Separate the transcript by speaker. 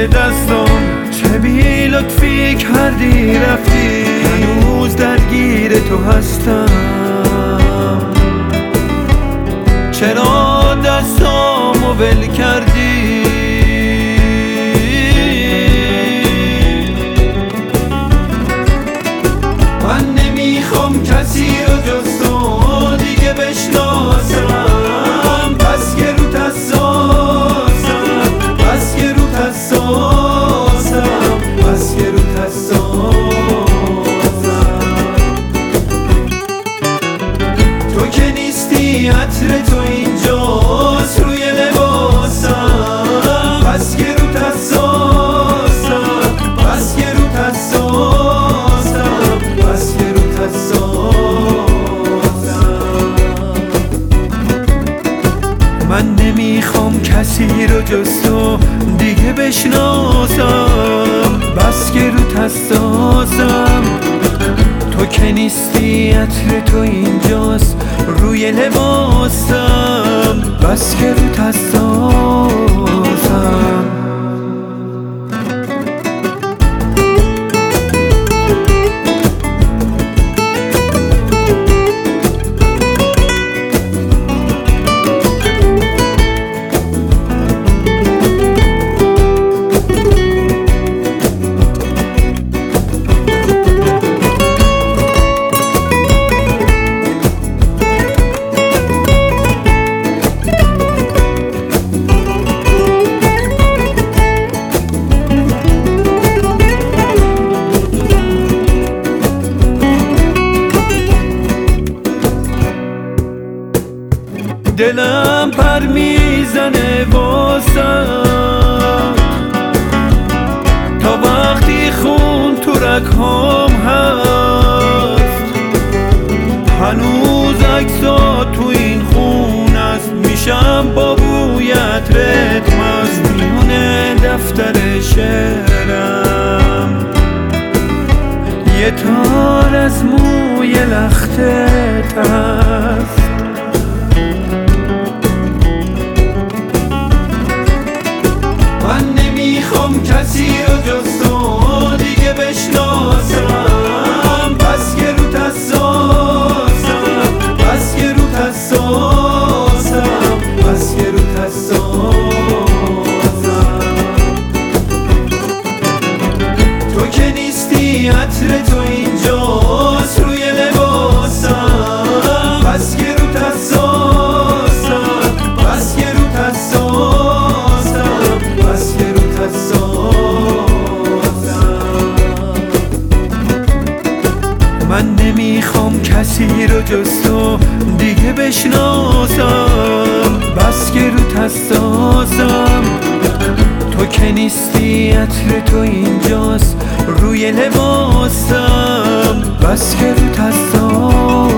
Speaker 1: پای دستم چه بی لطفی کردی رفتی، هنوز درگیر تو هستم. چرا دستامو ول کردی؟ من نمیخوام کسی رو جز تو دیگه بشناسم، بس که روت حساسم، بس که روت حساسم، بس که روت حساسم. تو که نیستی عطر تو اینجاست روی لباسم، بس که روت حساسم، بس که روت حساسم، بس که روت حساسم. من نمیخوام کسی رو جز تو دیگه بشناسم، بس که روت حساسم. تو که نیستی عطر تو اینجاست روی لباسم، بس که روت حساسم. دلم پر میزنه واسم تا وقتی خون تو رگ‌هام هست، هنوز عکسات تو این خون است، میشم با بوی عطرت مست. میونه دفتر شعرم یه تار از موی لختت هست. من نمیخوام کسی رو جز تو دیگه بشناسم، بس که روت حساسم، بس که روت حساسم، بس که روت حساسم. تو که نیستی عطر تو اینجاست روی لباسم، بس که روت حساسم، بس که روت حساسم، بس که روت حساسم. من نمیخوام کسی رو جز تو دیگه بشناسم، بس که روت حساسم. تو که نیستی عطر تو اینجاست روی لباسم، بس که روت حساسم.